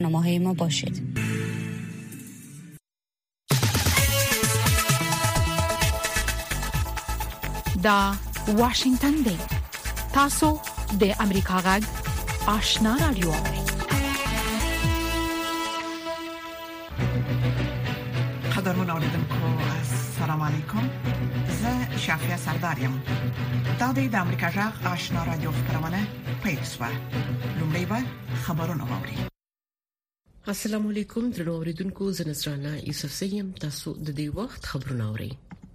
برنامه‌های ما باشید. دا واشنگتن دی تاسو د امریکا غږ آشنا رادیو قدرمن اوریدونکو السلام علیکم. زه شافیا سردارم. دا د امریکا غږ آشنا رادیو خبرونه پیښه. لومړی به خبرونه واوري. السلام علیکم درنو اوریدونکو، زه نصرانه یوسف سیم. تاسو د دې وخت خبرونه اورئ.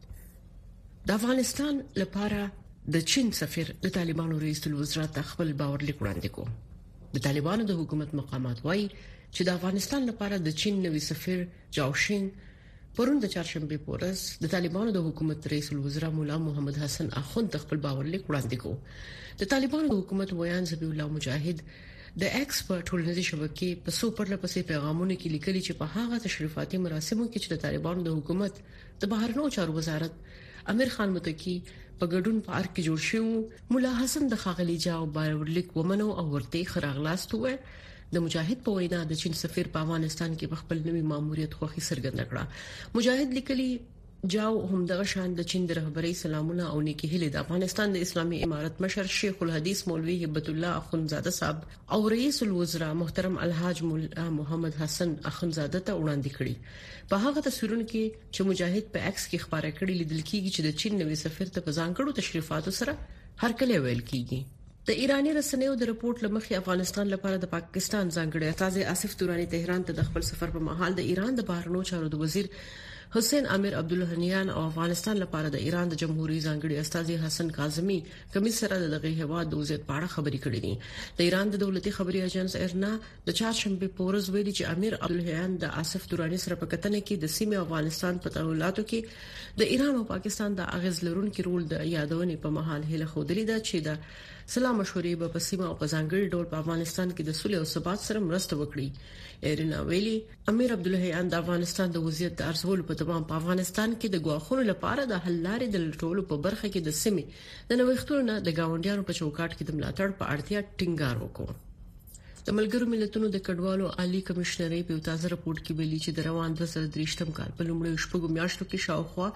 د افغانستان لپاره د چین سفیر د طالبانو رئیس الوزرا ته خپل باور لیک وړاندې کړ. د طالبانو د حکومت مقامات وایي چې د افغانستان لپاره د چین نوي سفیر جاوشین پرون د چهارشنبه په ورځ د طالبانو د حکومت رئیس الوزرا مولا محمد حسن اخوند خپل باور لیک وړاندې کړ. د طالبانو د حکومت ویان ذبیح الله مجاهد د ایکسپرت ټولنیزې شبکې په سو پرلپسې پیغامونو کې لیکلي چې په هغه تشریفاتي مراسمو کې چې د طالبانو د حکومت د بهرنیو چارو وزارت امیر خان متکی په ګډون پارک کې جوړ شو، مولا حسن د خاغلی جاو باورلیک ومنو او ورته خراغلاست وې. د مجاهد په وینا د چین سفیر په افغانستان کې په خپل نوي ماموریت خوخي سرګند کړه. مجاهد لیکلي جاو هم دغه شان د چین د رهبرۍ سلامونه او نیکی هلي د افغانستان د اسلامي امارت مشر شیخ الحدیث مولوی هبت الله اخوندزاده صاحب او رئیس الوزرا محترم الحاج مولا محمد حسن اخوندزاده ته وړاندې کړي. په هغه تصویرونو کې چې مجاهد په ایکس کې خبره کړې لیدل کېږي چې د چین نوي سفیر ته په ځانګړو تشریفاتو سره هرکلی ویل کېږي. د ایرانی رسنیو د رپورت لمخې افغانستان لپاره د پاکستان ځانګړي استازي آصف تورانی تهران ته د خپل سفر په مهال د ایران د بهرنیو چارو د وزیر حسین امیر عبدالحنیان او افغانستان لپاره د ایران د جمهوریت ځانګړي استازي حسن کاظمی کمی سره دغه هواد د وضعیت په اړه خبرې کړې دي. د ایران د دولتي خبري اژانس ارنا د چهارشنبه په ورځ ویلي چې امیر عبدالحنیان د آصف تورانی سره په کتنه کې د سیمه افغانستان په تحولاتو کې د ایران او پاکستان د اغیز لرونکي رول د یادونې په محل هله خودري ده چې د سلام مشورې په سیمه او په ځانګړي ډول په افغانستان کې د صلح او ثبات سره مرسته وکړي. ایرنا ویلي امیر عبدالحنیان د افغانستان د وضعیت د ارزولو په تمام په افغانستان کې د غواخونو لپاره د حل لارې د لټولو په برخه کې د سیمه د نوښتونو د گاونډیانو په چوکاټ کې د ملاتړ په اړتیا ټینګار وکړ. د ملګرو ملتونو د کډوالو عالی کمشنري په تازه رپورت کې ویلي چې د روان 2023م کال په لومړیو شپږو میاشتو کې شاوخوا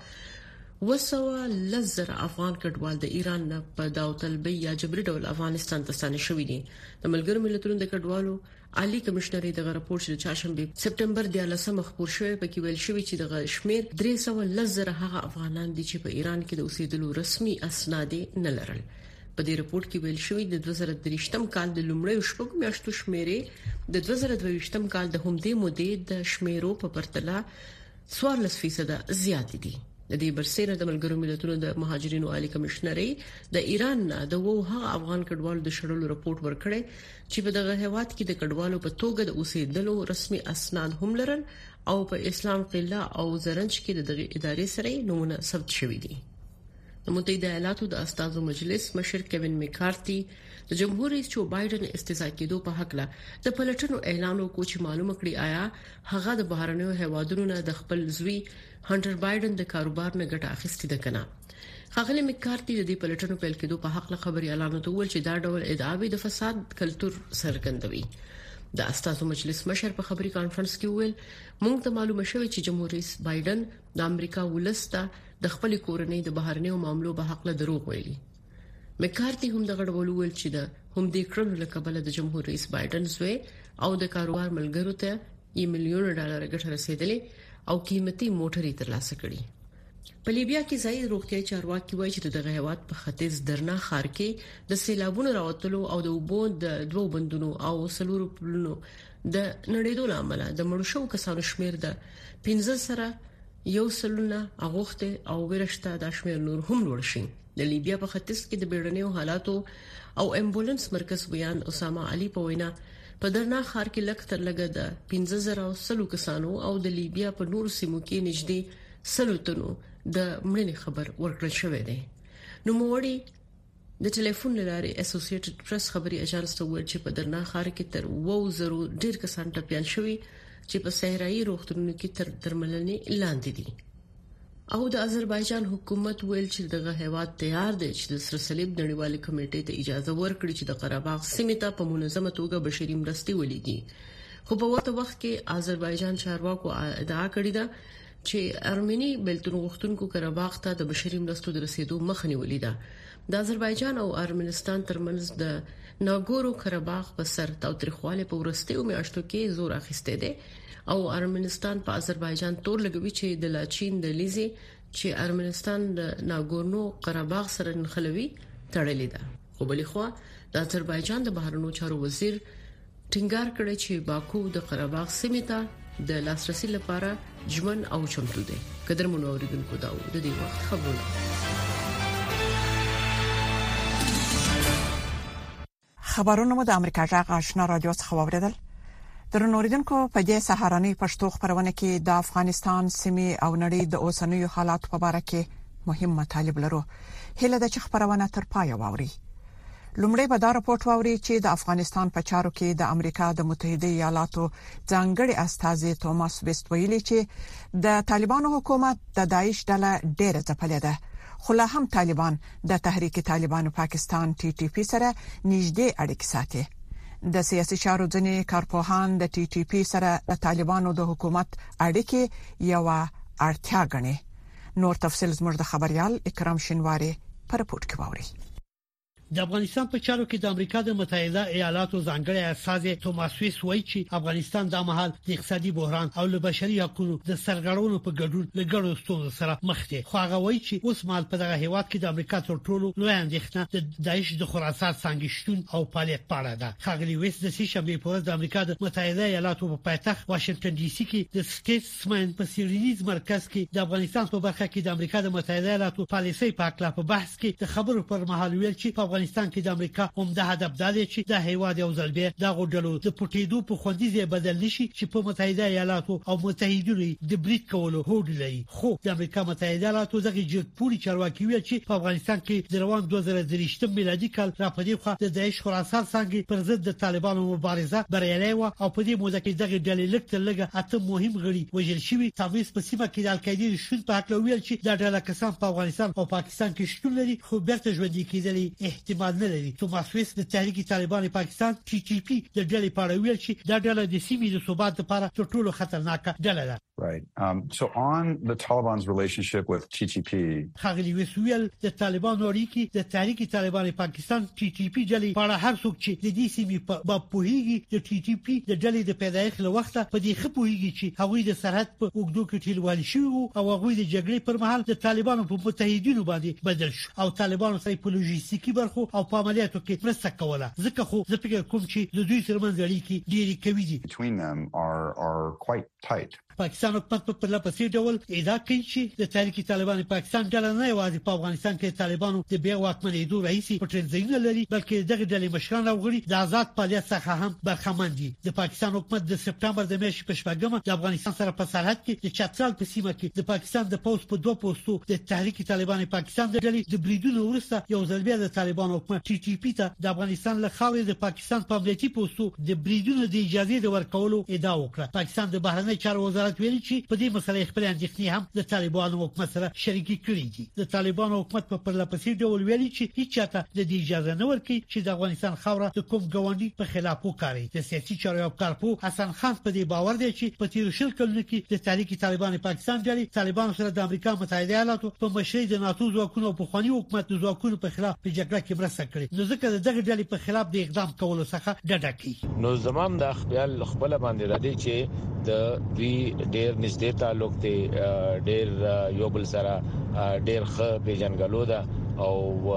210,000 افغان کډوال د ایران نه په داوطلبي یا جبري ډول افغانستان ته ستانه شوي دي. د ملګرو ملتونو د کډوالو عالی کمشنري د رپورت چې چهارشنبه سپټمبر 13 خبر شوی په کې ویل شوی چې د شمیر 310,000 هغه افغانان دي چې په ایران کې د اوسېدلو رسمي اسناد نه لرل. په دې رپورت کې ویل شوی د 2023م کال د لومړیو شپږو میاشتو شمیرې د 2022م کال د همدې مودې د شمیرو په پرتله 14% زیات دي. د دې برسېره د ملګرو ملتونو د مهاجرینو عالی کمشنري د ایران نه د ووها افغان کډوالو د شړلو رپورت ورکړی چې په دغه هیواد کې د کډوالو په توګه د اوسېدلو رسمي اسناد هم لرل او په اسلام قلعه او زرنج کې د ادارې سره نمونه ثبت شوې دي. د متحده ایالاتو د استازو مجلس مشر کیوین میکارتي د جمهور رئیس جو بایدن استعفا کېدو په حق له د پلټنو اعلان وکړ چې معلومه کړي آیا هغه د بهرنیو هیوادونو نه د خپل زوی هانټر بایدن د کاروبار نه ګټه اخیستې ده کنه. خاغلی میکارتي د دې پلټنو پیل کېدو په حق له خبري اعلان وکړ چې دا ډول ادعاوې د فساد کلچر سرګندوي. د استازو مجلس مشر په خبري کانفرنس کې ویل موږ ته معلومه شوه چې جمهور رئیس بایدن د امریکا ولسته د خپل کورنۍ د بهرنیو معاملو په حق له دروغ ویلي. میکارتي هم د غړول ویل چې د هم د کړنو لکبل د جمهور رئیس بایدن زوی او د کاروبار ملګرو ته $1 ملیون ګټه رسیدلې او قیمتي موټرې ترلاسه کړي. په لیبیا کې ځای روغتيایي چارواکي وایي چې دغه هیواد په ختیځ درنا ښار کې د سیلابونو راوتلو او د اوبو د دوه بندونو او سلورو پلونو د نړیدو لامل د مړو شو کسانو شمیر د 15 سره یو سلونه اغوخته او ورشته د شمیر نور هم لوړ شي. د لیبیا په ختیځ کې د بیړنیو حالاتو او امبولانس مرکز بیان اسامه علي په وینا په درنا ښار کې لک تر لګه د 15,000 کسانو او د لیبیا په نور سیمو کې نږدې سلوتنو د مړینې خبر ورکړل شوې ده. نو موړي د ټلیفون لارې اسوسییټډ پریس خبري اژانس ته ویل چې په درنا ښار کې تر 2,000 ډیر کسان ټپيان شوي چې په صحرایي روغتونونو کې تر درملنې لاندې دي. او د آذربایجان حکومت ویل چې دغه هیواد تیار دی چې د سر صلیب نړیوالې کمیټې ته اجازه ورکړي چې د قره باغ سیمې ته په منظمه توګه بشري مرستې ولیږي. خو په وخت کې آذربایجان چارواکو ادعا کړې ده چې ارمني بلتون غوښتونکو قره‌باغ ته د بشري مرستو د رسیدو مخه نیولې ده. د آذربایجان او ارمنستان ترمنځ د ناګورو قره‌باغ په سر تاوتریخواله په ورستیو میاشتو کې زور اخیسته ده او ارمنستان په آذربایجان تور لګوي چې د لاچین د لیزي چې ارمنستان د ناګورنو قره‌باغ سره نخلوي تړلې ده. خو بلې خوا د آذربایجان د بهرنیو چارو وزیر ټینګار کړی چې باکو د قره‌باغ سیمې ته د لاسرسي لپاره ژمن او چمتو دی. قدرمنو اوریدونکو دا د دې وخت خبرونه. خبرونه مو د امریکا جغ آشنا رادیو څخه واوریدل. درنو اوریدونکو په دې سهارنۍ پښتو خبرونه کې د افغانستان سیمې او نړۍ د اوسنیو حالات په اړه کې مهم مطالب لرو. هله د خبرونه تر پای واوري. لومړی به دا راپورټ واوري چې د افغانستان په چارو کې د امریکا د متحده ایالاتو ځانګړي استازي توماس ویست ویلي چې د طالبانو حکومت د داعش ډله ډېره ځپلې ده. خو لا هم طالبان د تحریک طالبانو پاکستان TTP سره نږدې اړیکې ساتي. د سیاسي چارو ځینې کارپوهان د TTP سره د طالبانو د حکومت اړیکې یو اړتیا ګڼي. نور تفصیل زموږ د خبريال اکرام شینواری پر راپورټ کې واوري. د افغانستان په چارو کې د امریکا د متحده ایالاتو ځانګړي استازي توماس ویست وایي چې افغانستان د مهال د اقتصادي بحران او له بشري حقوقو د سرغړونو په ګډون له ګډو ستونزو سره مخ دي. خو هغه وایي چې اوس مهال په دغه هیواد کې د امریکا تر ټولو لوی اندېښنه د داعش د خراسان څنګه شتون او فعالیت په اړه ده. ښاغلي ویست د شنبه په ورځ د امریکا د متحده ایالاتو په پایتخت واشنگټن ډي سي کې د سټیټسمن په سیریز مرکز کې د افغانستان په برخه کې د امریکا د متحده ایالاتو پالیسۍ په اړه په بحث کې د خبرو پر مهال ویل چې په افغانستان کې د امریکا عمده هدف دا دی چې د هیواد یو ځل بیا د غوډلو د پټېدو په خوندیزه بدل نشي چې په متحده ایالاتو او متحدینو د بریټ کولو هوډ لري. خو د امریکا متحده ایالاتو دغه جګپوري چارواکي ویل چې په افغانستان کې د روان 2023 میلادي کال را پدې خو د داعش خراسان څنګه پر ضد د طالبانو مبارزه بریالي و او په دې موده کې دغه ډلې لکه لګه اته مهم غړي وژل شوی. تاویز په سیمه کې د القاعده شون په حق ویل چې د ډله کسان په افغانستان او پاکستان کې شتون لري خو بیرته ژوندۍ کېدل احتمال نه لري. توماس ویست د تحریک طالبان پاکستان TTP د ډلې په اړه ویل چې دا ډله د سیمې د ثبات لپاره تر ټولو خطرناکه ډله ده. Right. So on the Taliban's relationship with TTP. خاغلی وسویل د طالبانو اړیکې د تحریک طالبان پاکستان TTP ډلې په اړه هر څوک چې د دې سیمې په پوهیږي د TTP د ډلې د پیدایښت له وخته په دې خپوهیږي چې هغوی د سرحد په اوږدو کې ټیلوالي شوی او هغوی د جګړې پر مهال د طالبانو په متحدینو باندې بدل شو او طالبانو سره په لوجستیکي برخو او په عملیاتو کې مرسته کوله. ځکه خو زه فکر کوم چې د دوی ترمنځ اړیکې ډېرې قوي دي. Between them are quite tight. پاکستان حکومت په لپسې ډول ادعا کوي چې د تحریک طالبان پاکستان ډله نه یوازې په افغانستان کې طالبانو د بیا واکمنېدو رئیس په تنظیم لري بلکې دغه ډلې مشران او غړي د آزاد فعالیت څخه هم برخمن دي. د پاکستان حکومت د سپتمبر د میاشتې په شپږمه د افغانستان سره په سرحد کې د چترال په سیمه کې د پاکستان د پوسټ په دوه پوسټو د تحریک طالبان پاکستان د ډلې د بریدونو وروسته یو ځل بیا د طالبان حکومت TTP ته د افغانستان له خاورې د پاکستان په امنیتي پوسټو د بریدونو د اجازه د ورکولو ادعا وکړه. پاکستان د بهرنی چارو وزارت ویلي چې په دې مسله خپل اندېښنې هم د طالبانو حکومت سره شریکې کړې دي. د طالبانو حکومت په پرلپسې ډول ویلي چې هیڅ چاته د دې اجازه نه ورکړي چې د افغانستان خاوره د کوم ګاونډي په خلاف وکړي. د سیاسي چارو کارپو حسن خان په دې باور دی چې په تیر شل کلونو کې د تحریک طالبان پاکستان ډلې طالبانو سره د امریکا متحده ایالاتو په مشرۍ د ناتو ځواکونو په خواني حکومت د ځواکونو په خلاف په جګړه کې مرسته کړې. نو ځکه دغه ډلې په خلاف د اقدام کولو څخه ډډه کوي. نو زمام د خپل باندې راځي چې د دوی ډېر نږدې تعلق دی ډېر یو بل سره ډېر ښه پیژنګلو ده او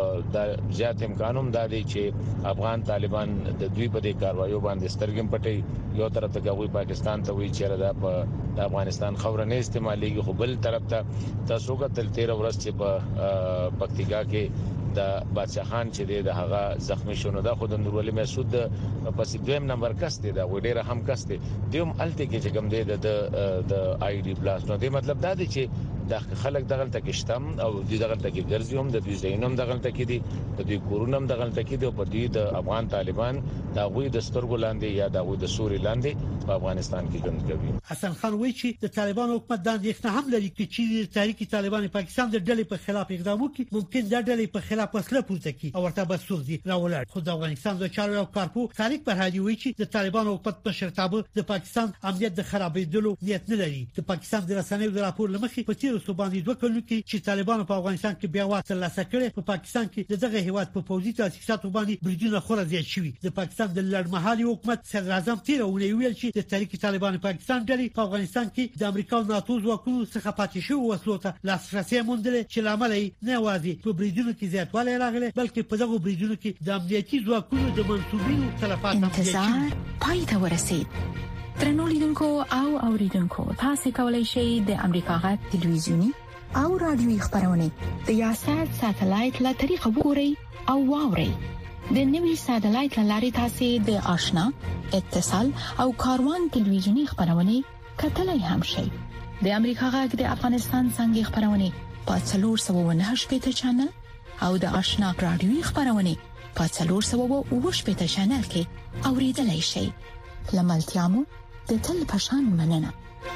د زیات امکانوم دا دی چې افغان طالبان د دوی په دې کاروایو باندې سترګم پټي یو طرف ته کوي پاکستان ته وی چیرې دا په افغانستان خبره نه استعمالېږي خو بل طرف ته تاسو کتل 13 ورځ چې په پکتیکا کې د بادشاہ خان چې د هغه زخمی شونه د خود نورولي مسعود په دویم نمبر کس دی دا وړي هم کس دی دوم الته کې چې کوم دی د آی ډی پلاس نو دی مطلب دا دی چې د خلک دغه تکشتم او دغه تکي ګرځيوم د دوی زینوم دغه تکي دي د دوی کورونم دغه تکي دي په دې د افغان طالبان دا غوي د سترګو لاندې یا دا غوي د سوري لاندې په افغانستان کې ژوند کوي. حسن خان وایي چې د طالبان حکومت د اندېښنه هم لري چې تحریک طالبان پاکستان د ډلې په خلاف اقدام وکړي ممکن د ډلې په خلاف وسله پورته کړي او ورته بسوزي راولر. خو د افغانستان د چارو او کارپو طارق برهادي وایي چې د طالبان حکومت په شرطابه د پاکستان امنیت د خرابېدلو نیت نه لري. د پاکستان د رسنیو د راپور لمخې په تیر څو باندې دوه کلونو کې چې طالبان په افغانستان کې بیا واک ترلاسه کړي په پاکستان کې دغه هیواد په پوځي تاسیساتو باندې بریدونه خورا زیات شوي. د پاکستان د لړمحلي حکومت صدر اعظم تیر ویل چې د تحریک طالبان پاکستان ډلې په افغانستان کې د امریکا او ناتو ځواکونو څخه پاتې شوی وسلو ته لاسرسي موندل چې لامل یې نه یوازې په بریدونو کې زیاتوالی راغلی بلکې په دغه بریدونو کې د امنیتي ځواکونو د منسوبینو تلفات هم انتظار پای ته ورسید. ترنو لیدونکو او اوریدونکو تاسو کولی شئ د امریکا غږ ټلویزیونی او رادیوي خبرونه د یاشات ساتلایت له طریقو وګورئ او واورئ. د نوي ساتلایت لارې تاسو د آشنا اتصال او کاروان ټلویزیونی خبرونه کتلای هم شئ. د امریکا غږ د افغانستان څنګه خبرونه په 498 چنل او د آشنا رادیوي خبرونه په 408 چنل کې اوریدلای شئ. لملتيامو د تل پشان مننه.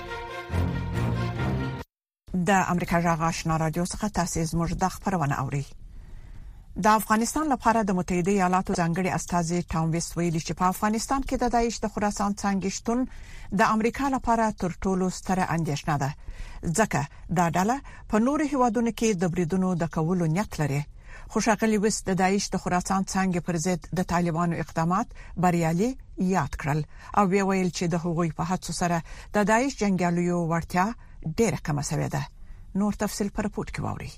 د امریکا جغ آشنا رادیو څخه تاسو زموږ د خبرونه اوري. د افغانستان لپاره د متحده ایالاتو ځانګړي استازي ټام ویس ویلي چې په افغانستان کې د داعش د خراسان څنګه شتون د امریکا لپاره تر ټولو ستره اندېښنه ده ځکه دا ډله په نورو هیوادونو کې د بریدونو د کولو نیت لري. خوشاغلی وس د داعش د خراسان څنګه پر ضد د طالبانو اقدامات بریالي یاد کړل او ویل چې د هغوی په هڅو سره د داعش جنگیالیو ورتیا ډېره کم شوې ده. نور تفصیل پر پورت کې ووري.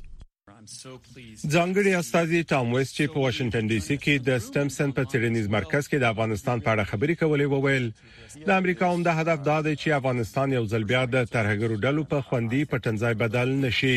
ځانګړي استازي ټام ویس چې په واشنگټن ډي سي کې د سټمسن په څېړنیز مرکز کې د افغانستان په اړه خبرې کولې وویل د امریکا هم د هدف دا دی چې افغانستان یو ځل بیا د ترهګرو ډلو په خوندي پټنځای بدل نشي.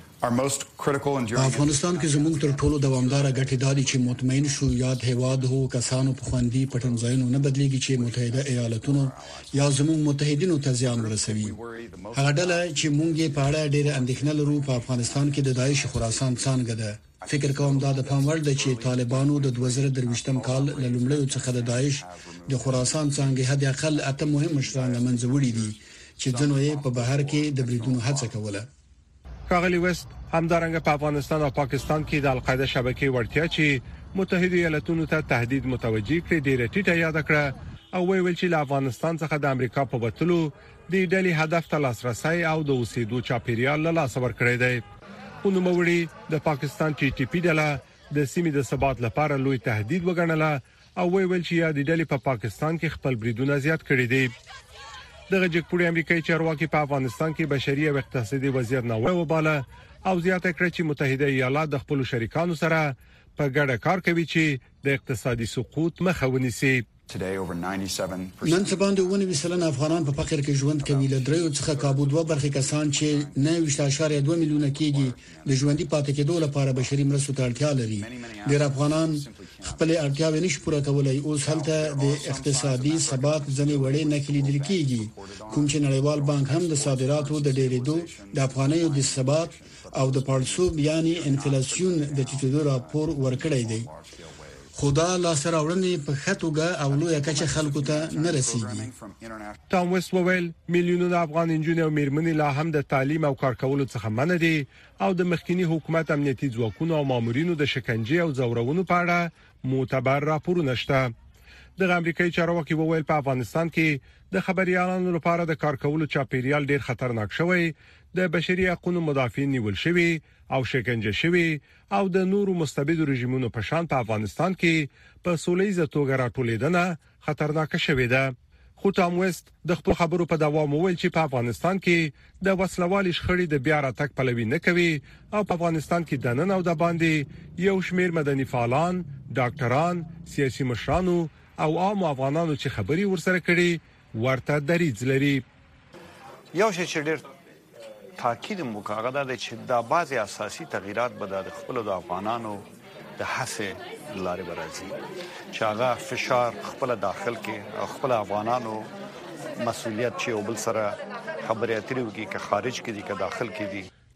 په افغانستان کې زموږ تر ټولو دوامدار غټي دادي چې مطمئن شو یاد هواد هو کسانو په خوندي پټنځایونو نه بدليږي چې متحده ایالاتونو یا زموږ متحدینو ته ځان ورسوي. هغه ډله چې موږ په اړه ډېر اندېښنه لرو په افغانستان کې د داعش خراسان څنګه ده. فکر کوم دا د پام وړ ده چې طالبانو د 2023م کال له لومړیو څخه د داعش د خراسان څنګه حد اقل اته مهم مشران منځوړي دي چې ځنو یې په بهر کې د بریدونو هڅه کوله. کاغلی وست همدارنګه په افغانستان او پاکستان کې د القاعده شبکې ورتیا چې متحده ایالاتونو ته تهدید متوجي کړي ډیره ټیټه یاد کړه او ویل چې له افغانستان څخه د امریکا په وټلو د ډلې هدف ته لاسرسي او د اوسېدو چاپیریال له لاس ورکړی دی. ونوموړي د پاکستان ټي ټي پی ډله د سیمې د ثبات لپاره لوی تهدید وګڼله او ویل چې د ډلې په پاکستان کې خپل بریدونه زیات کړي دي. دغه جګپوړي امریکایي چارواکي په افغانستان کې بشري او اقتصادي وضعیت نه وباله او زیاته کړې چې متحده ایالات د خپل شریکانو سره په ګډه کار کوي چې د اقتصادي سقوط مخه ونیسي. نن سبا د 19% افغانان په فقر کې ژوند کوي. له دریو څخه کابو دوه برخې کسان چې 9.2 میلیونه کېږي د ژوندۍ پاتې کېدو لپاره بشري مرستو ته اړتیا لري. ډېر افغانان خپل اړتیاوې نشي پوره کولای. اوس هلته د اقتصادي ثبات ځنې وړې نه کېدل کېږي کوم چې نړیوال بانک هم د صادراتو د ډېرېدو د افغانیو د ثبات او د پړسوب یعنی انفلیسیون د ټیټېدو راپور ورکړی دی. خدا لا سره وړاندې په خطوګه او لوی کچه خلکو ته نه رسیدي. ټام ویس وویل میلیونونه افغان انجونې او میرمنې لا هم د تعلیم او کار کولو څخه منع دي او د مخکنی حکومت امنیتي ځواکونو او مامورینو د شکنجې او زورونو په اړه معتبر راپورونه شته. د امریکایي چارواکي وویل په افغانستان کې د خبريالانو لپاره د کار کولو چاپیریال ډیر خطرناک شوی، د بشري حقوقو مدافعین نیول شوی او شکنجه شوی او د نورو مستبد رژیمونو په شان په افغانستان کې په سولېزه توګه راټولیدنه خطرناک شوې ده. خو ټام ویست د خپل خبرو په دوام وویل چې په افغانستان کې د وسلوال شخړې د بیا راتګ پلوي نه کوي او په افغانستان کې د نن او د باندې یو شمېر مدني فعالان، ډاکټران، سیاسي مشرانو او عام افغانانو چې خبري ورسره کړي ورته دریځ لري. یو شی چې ډېر تاکید مو کاغه ده چې د بعضي اساسي تغیرات به د خپل د افغانانو د حسه لارې برازي چې هغه فشار خپل داخل کې او خپل افغانانو مسؤلیت چې او بل سره خبرې اترې وکړي چې خارج کې دي که داخل کې دي.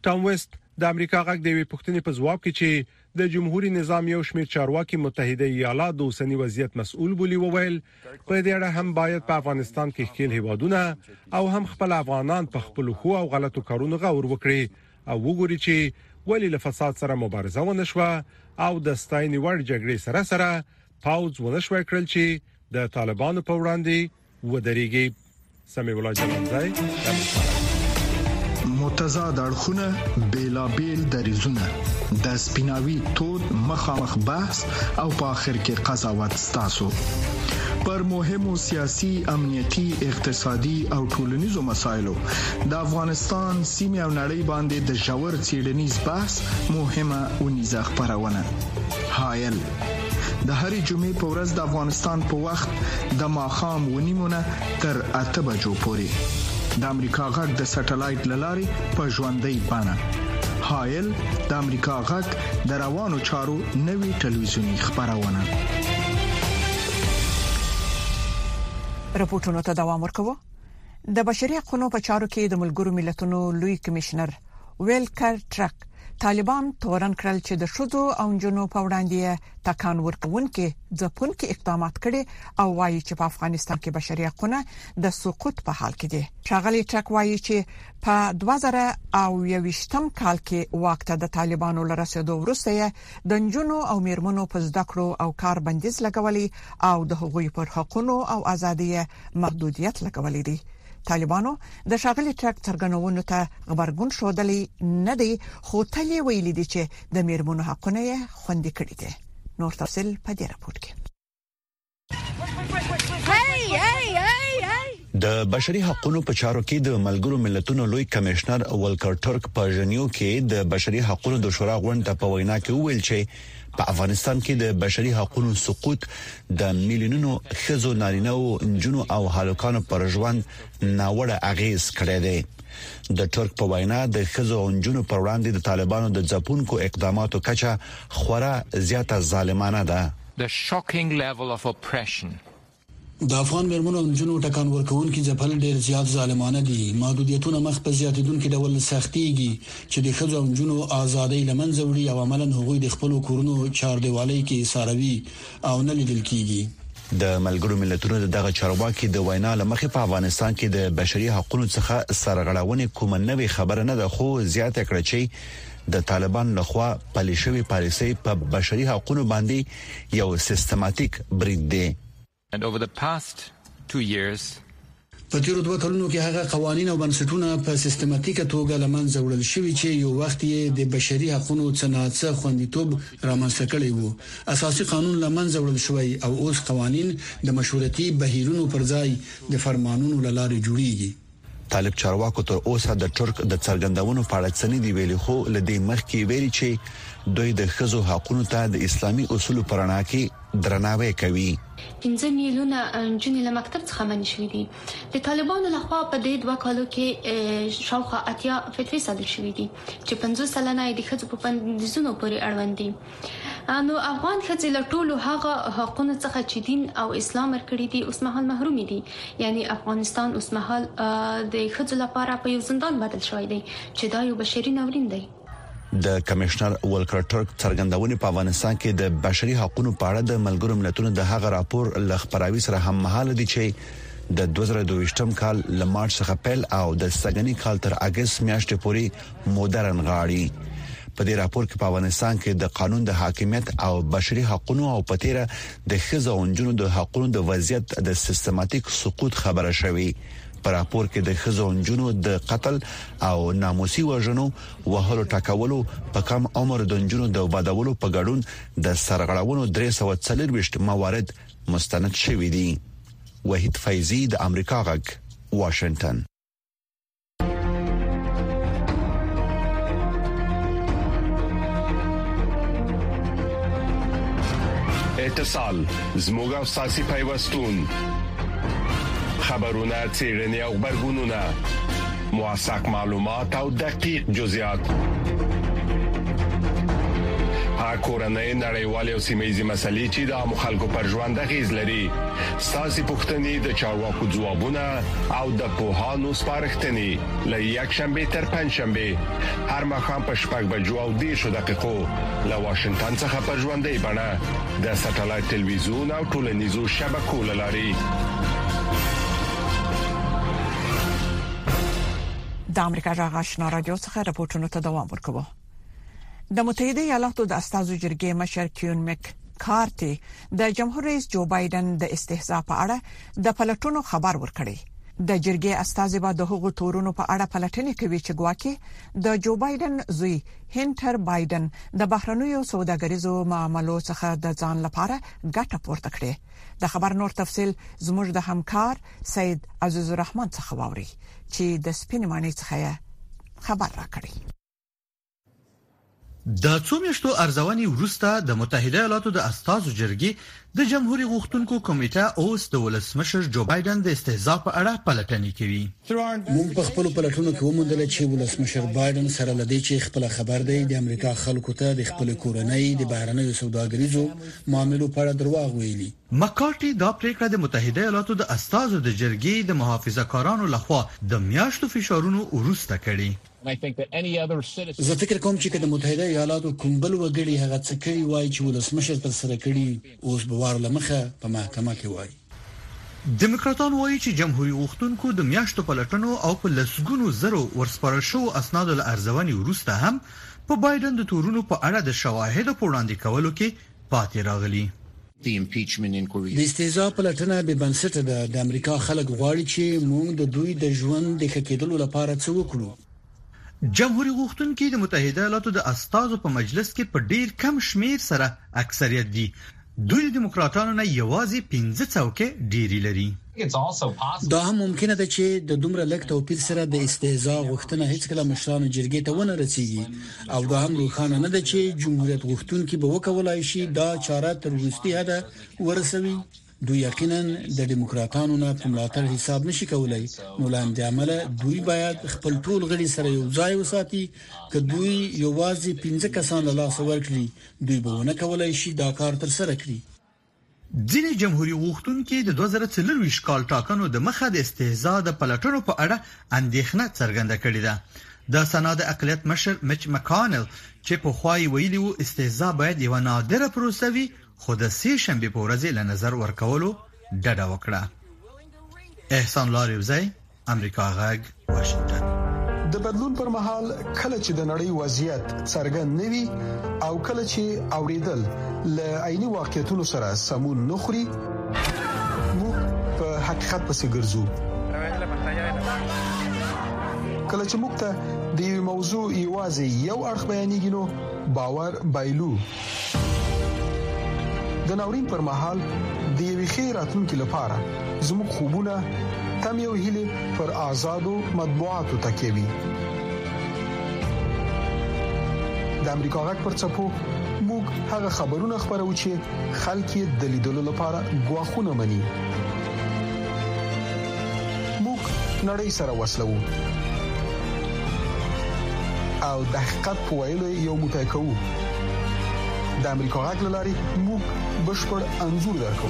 ټام ویست د امریکا غږ د وی پښتنې په ځواب کې چې د جمهوریت نظام یو شمېر چارواکي متحده ایالات د اوسنی وضعیت مسؤل بولی وویل په دې اړه هم باید په افغانستان کې خپل هیوادونه او هم خپل افغانان په خپل خو او غلطو کارونو غور وکړي او وګوري چې ولی له فساد سره مبارزه ونشوه او د ستاینې وړ جګړې سره پاوز ونشوي کړل چې د طالبانو په وړاندې ودرېږي. سمي الله جلانزای متضاد اړخونه بیلابیل دریزونه د سپیناوي تود مخامخ بحث او په اخر کې قضاوت ستاسو پر مهمو سیاسي امنیتي اقتصادي او ټولنیزو مسایلو د افغانستان سیمه او نړۍ باندې د ژور څېړنیز بحث مهمه ونیزه خبرونه حایل د هرې جمعې په ورځ د افغانستان په وخت د ماخام ونیمونه تر 8 بجو پورې د امریکا غږ د سټلایټ للارې په ژوندۍ بانه حایل د امریکا غږ د روانو چارو نوي ټلویزیونی خبرونه. رپورټونو ته دوام ورکوي. د بشري حقوقو په چارو کې د ملګرو ملتونو لوی کمشنر ویلکر ټرک طالبان تورن کړل چې د شذو او جنو په وړاندې تکان ورکونکي ځپونکي اقدامات کړي او وايي چې په افغانستان کې بشري حقوقونه د سقوط په حال کې دي. شاغلي ټرک وايي چې په 2021م کال کې وخت د طالبانو لرسېدو وروسته د جنو او میرمنو په زده کړو او کار بندیز لګولي او د حقوقي پر حقوقو او ازادي محدودیت لګولي دي. طالبانو د شاغلي ټرک څرګندونو ته خبرګون شودلې نه دي خو تلې ویلي دي چې د میرمنو حقونه خوندي کړي دي. نور تفصیل په دې راپور کې. د بشري حقوقو په چارو کې د ملګرو ملتونو لوی کمشنر ولکر ټرک په ژنیو کې د بشري حقوقو د شورا غونډه په وینا کې ویل چې په افغانستان کې د بشري حقوقو سقوط د میلیونونو خزو نارینه او انجونو او هالکانو پر ژوند ناوړه اغیز کړی دی. د ټرک په وینا د خزو او انجونو پر وړاندې د طالبانو د ځپونکو اقداماتو کچه خورا زیاته ظالمانه ده. The shocking level of oppression د افغان مرمنو او جنو ټکان ورکوونکي ځپل ډیر زیات ظالمانه دي. محدودیتونه مخ په زیاتیدونکو ډول سختيږي چې د خځو او جنو ازادۍ لمنځه وړي او عملاً هغوی د خپل کورونو چاردیوالۍ کې ساروي او نه لیدل کیږي. د ملګرو ملتونو دغه چارواکي د وینا لمخې په افغانستان کې د بشري حقوقو څخه سرغړونې کوم نوې خبره نه ده خو زیاته کړه چې د طالبان لخوا پلي شوی پالیسي په بشري حقوقو باندې یو سیستماتیک برید دی. And over the past 2 years په تیرو 2 کلونو کې هغه قوانين او بنسټونه په سیستماتیکه توګه لمنځه وړل شوي چې یو وخت یې د بشري حقوقو څخه خوندیتوب رامنځته کړی وو. اساسي قانون لمنځه وړل شوی او اوس قوانين د مشورتي بهیرونو پر ځای د فرمانونو لارې جوړیږي. طالب چارواکو تر اوسه د ټرک د څرګندونو په اړه څه نه دی ویلي خو لدې مخکې ویلي چې دوی د خزو حقوقو ته د اسلامي اصولو پرانا کې درناوی کوي. 15 میلیونه جنې له مکتب څخه منع شوې دي. د طالبانو لخوا په دې 2 کالو کې شاوخوا 80 فتوی صادر شوې دي چې 50 سلنه د خځو په بندیزونو پورې اړوند دي. نو افغان خځې له ټولو هغه حقوقو څخه چې دین او اسلام ورکړي دي اوس مهال محروم دي. یعنی افغانستان اوس مهال د خځو لپاره په یو زندان بدل شوی دی چې دا یو بشري ناورین دی. د کمشنر ولکر ټرک څرګندونې په افغانستان کې د بشري حقوقو په اړه د ملګرو ملتونو د هغه راپور لخبراوي سره هم مهال دي چې د 2022م کال ل مارچ څخه پیل او د سګنی کال تر اگست میاشتې پورې مودرن غاړي. په دې راپور کې په افغانستان کې د قانون د حاکمیت او بشري حقوقو او پتیره د خزو او جنونو د حقوقو د وضعیت د سیستماتیک سقوط خبره شوې. په راپور کې د خزو او جنونو د قتل او ناموسي وژنو وهلو ټاکولو په کم عمر د جنونو د وبادولو په ګډون د سرغړونو 340 موارد مستند شوي دي. وحید فیضی د امریکا غږ واشنگټن. اتصال زموږه ساسي پیوستون خبرونه چیرنی او خبرګونونه موثق معلومات او دقیق جزئیات کورنۍ نړیوالې او سیمه‌یزې مسلې چې د مخالکو پر ژوند غیز لري ساسي پښتني د چارواکو ځوابونه او د پوهانو سپارښتنې له یک شنبه تر پنځشنبه هر مخام په شپږ بجو او 10 دقیقو له واشنگټن څخه پر ژوندۍ بڼه د ساتلایت ټلویزیون او ټولنیزو شبکو لاري د امریکا جغ آشنا رادیو څخه راپورټونه ته دوام ورکوي. د متحده ایالاتو د استازو جرګې مشر کیون مک کارتي د جمهور رئیس جو بایدن د استهزاء په اړه د پلټونو خبر ورکړي. د جرګې استازي به د هغو تورونو په اړه پلټنې کوي چې ګواکې د جو بایدن زوی هنټر بایدن د بهرنیو سوداګریزو معاملو څخه د ځان لپاره ګټه پورته کړي. د خبر نور تفصيل زموږ د همکار سید عزیز الرحمن څخه واوري چې د سپین معنی څخه خبر راکړي. د څو میاشتو ارزونې وروسته د متحده ایالاتو د استازو جرګې د جمهوریت غوښتونکو کمیټه اوس د ولسمشر جو بایدن د استهزاء په اړه پلټنې کوي. موږ په خپل پلټونو کې وموندل چې ولسمشر بایدن سره لدی چې خپل خبر دی د امریکا خلکو ته د خپل کورنۍ د بهرنیو سوداګریزو معاملو په اړه دروغ ویلي. مکارتي دا پریکړه د متحده ایالاتو د استازو د جرګې د محافظه‌کارانو لخوا د میاشتو فشارونو وروسته کړي. زه فکر کوم چې د متحده ایالاتو کوم بل وګړي هغه څه کوي وایي چې ولسمشر تر سره کړي اوس به وارله مخه په محکمه کې وایي. دموکراتان وایي چې جمهوریت غوښتونکو د میاشتو پلټنو او په لسګونو زرو ورسپارل شو اسنادو له ارزونې وروسته هم په بایدن د تورونو په اړه د شواهد په وړاندې کولو کې پاتې راغلي. د استهزاء پلټنه به بنسټ ده. د امریکا خلک غواړي چې موږ د دوی د ژوند د ښه کېدلو لپاره څه وکړو. جمهوریت غوښتونکو د متحده ایالاتو د استازو په مجلس کې په ډیر کم شمیر سره اکثریت دي. دوی دموکراتانو نه یوازې 15 څوکۍ ډیری لري. دا هم ممکنه ده چې د دومره لږ توپیر سره د استهزاء غوښتنه هیڅ کله مشرانو جرګې ته ونه رسیږي او دا هم روښانه نه ده چې جمهوریت غوښتونکو به وکولای شي دا چاره تر وروستي حده ورسوي. دوی یقینا د دیموکراتانو نه په ملاتړ حساب نشي کولای. نو لاندې عمله دوی باید خپل ټول غړي سره یو ځای وساتي. که دوی یوازې 15 کسان له لاس ورکړي دوی به ونه کولای شي دا کار تر سره کړي. ځینې جمهوریت غوښتونکو د 2024 کال ټاکنو د مخه د استهزاء د پلټنو په اړه اندېښنه څرګنده کړې ده. د سنا د اقلیت مشر مچ مکانل چې په خوای ویلي وو استهزاء باید یو نادره پروسه وي خو د سې شنبه په ورځ له نظر ورکولو ډډه وکړه. احسان لاریوزی امریکا غږ واشنگټن. د بدلون پر مهال کله چې د نړۍ وضعیت څرګند نوي او کله چې اوریدل ل عیني واقعیتونو سره سمون نخري موږ په حقیقت پسې ګرځو. کله چې موږ ته د موضوع یوازې یو اړخ بیانېږي نو باور بایلو. د ناورین پر مهال د یوې خیراتونکو لپاره زموږ خوبونه تم یو هیله پر آزادو مطبوعاتو تکوي. د امریکا غږ پر څپو موږ هغه خبرونه خبرو چې خلک یې د لیدلو لپاره غواخونه مني. موږ نړۍ سره وصلو او د حقیقت په ویلو یو موټی کوو. د امریکا غږ لاري موږ بشپړ انزور درکو.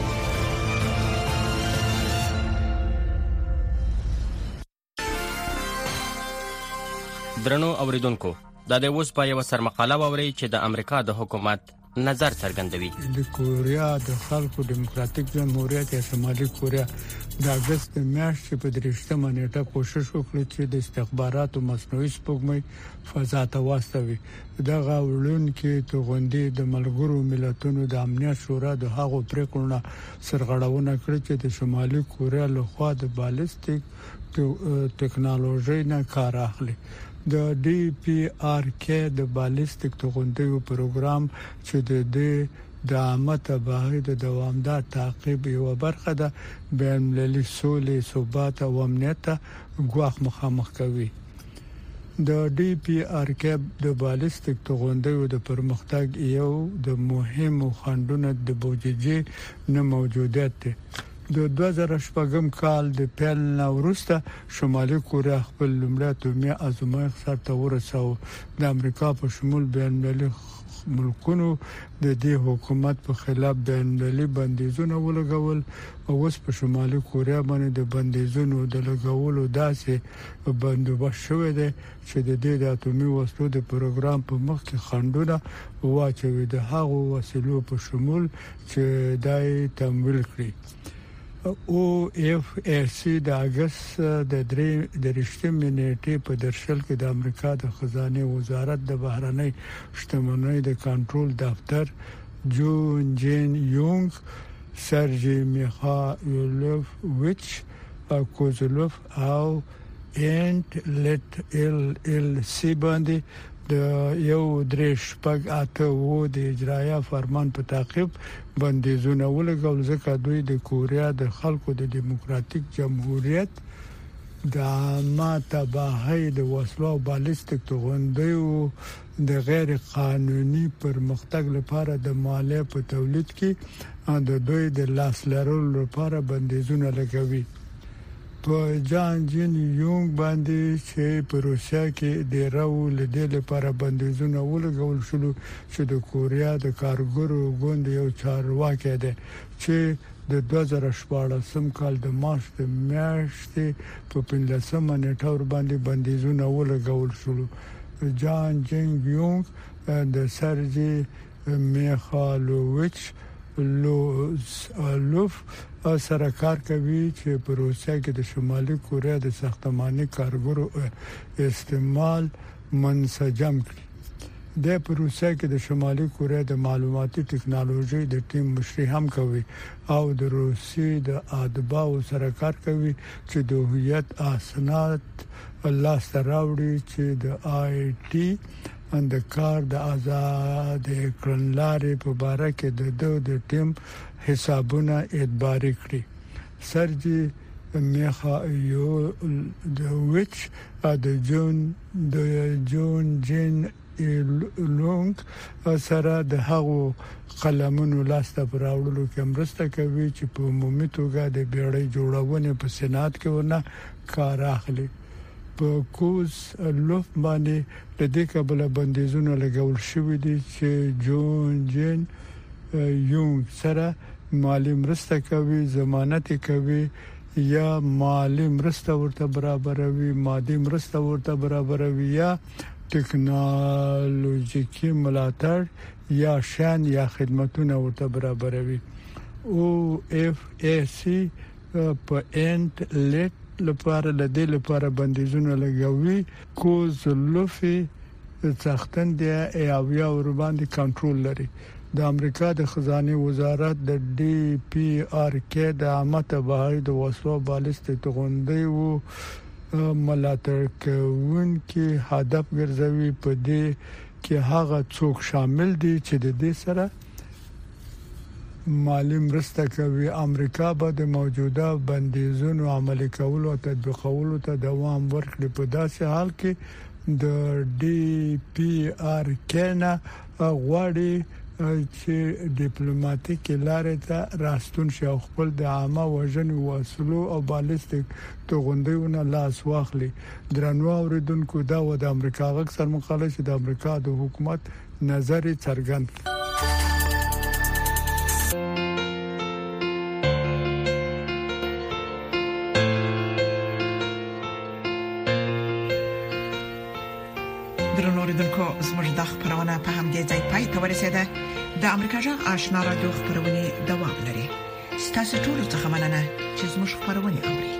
درنو اوریدونکو دا د اوس په یو سرمقاله ووري چې د امریکا د حکومت نظر څرګندوي. د کوریا د خلکو دیموکراتیک جمهوریت یا شمالي کوریا د اگست میاشتې په 3مه نیټه کوشش وکړي چې د استخباراتو مصنوعي سپوږمۍ فضا ته واستوي. دغه وړون کې توغندې د ملګرو ملتونو د امنیت شورا د هغو پریکړو سرغړونه کړې چې د شمالي کوریا لخوا د بالستیک ټیکنالوژي نه کار اخلي. د ډي پی آر کې د بالستیک توغندیو پروګرام چې د عامه تباهي د دوامدار تعقیب یو برخه ده بین المللي سولې ثبات او امنیت غواخ مخامخ کوي. د ډي پی آر کې د بالستیک توغندیو د پرمختګ یو د مهمو خنډونو د بوجي نه موجودیت ده. د 2014 کال د پیل وروسته شمالي کوریا خپل لومړی اتومي ازمایښت سرته ورساو. د امریکا په شمول بین المللي ملکونو د دې حکومت په خلاف بین‌المللي بندیزونه ولګول او اوس په شمالي کوریا باندې د بندیزونو د لګولو داسې بندوبست شوی دی چې د دې د اټومي وسلو د پروګرام په مخ کې خنډونه واچوي د هغو وسلو په شمول چې دای تمویل کړي. OFAC د اگست د 3 نیټې په درشل کې د امریکا د خزانه وزارت د بهرنۍ شتمنۍ د کنټرول دفتر جون جین یونګ سرجی میخایلوویچ کوزلوف او انټ لټ ال سی باندې د یو درې شپږ اته وو د اجرایه فرمان په تعقیب بندیزونه ولګول ځکه دوی د کوریا د خلکو د دیموکراتیک جمهوریت د ماتباهي د وسلو بالستیک توغندیو د غیر قانوني پرمختګ لپاره د مالیه په تولید کې د دوی د لاس لرلو لپاره بندیزونه لګوي. په جان جین یونګ باندې چې په روسیا کې د راو لیدل لپاره بندیزونه ولګول شول چې د کوریا د کارګرو ګوند یو چارواکي دی چې د 2014 کال د مارچ د میاشتې په 15 نیټه ور باندې بندیزونه ولګول شول. جان جین یونګ د سرجی میخایلوویچ لوف سره کار کوي چې په روسیا کې د شمالي کوریا د ساختماني کارګرو استعمال منسجم کړي. د روسیا کې د شمالي کوریا د معلوماتي ټکنالوژي د ټیم مشري هم کوي او د روسي د ادباو سره کار کوي چې د هویت اسناد الله ستراوړي چې د آی ټي د کار د آزاد کړنلارې په باره کې د ټیم حسابونه اعتباري کړي. سرجی میخایلوویچ د جون جین لونګ سره د هغو قلمونو لاسته پراوړلو کې مرسته کوي چې په عمومي توګه د بیړۍ جوړونې په سېنات کې ونه کار اخلي. په کوز لوف باندې د دې کابل بندیزونه لګول شوې دي چې جون جین یونګ سره مالی مرسته کوي، ضمانت کوي یا مالی مرسته ورته برابروي، مادي مرسته ورته برابروي یا ټکنالوژیکي ملاتړ یا شان یا خدماتونه ورته برابروي. OFAC په انټ لټ لپاره د دې لپاره بندیزونه لګوي. کوز لوفي څختن دی او یا ور باندې کنټرول لري. د امریکا د خزانه وزارت د DPRK د متباهي د وسلو بالستیک توغندي وو ملاتړ کوونکي هدف ګرځوي. په دې کې هغه څوک شامل دي چې د دې سره مالی مرسته کوي. امریکا به د موجوده بندیزونو عملي کولو او تطبیقولو ته دوام ورکړي. په داسې حال کې د DPRK نه غواړي چې ډیپلوماټیک لارې ته راستون شي او خپل د عامه وژنې وسلو او بالستیک توغندیونه لاس واخلي. درنو اوریدونکو دا و د امریکا غږ سر مقاله چې د امریکا د حکومت نظر څرګند درنوریدونکو زموږ د خبرونه په هم دې ځای پای ته ورسېده. د امریکا جغ آشنا رادیو خبرونه دوام لري. ستاسو ټول څه مننه چې زموږ خبرونه اوري.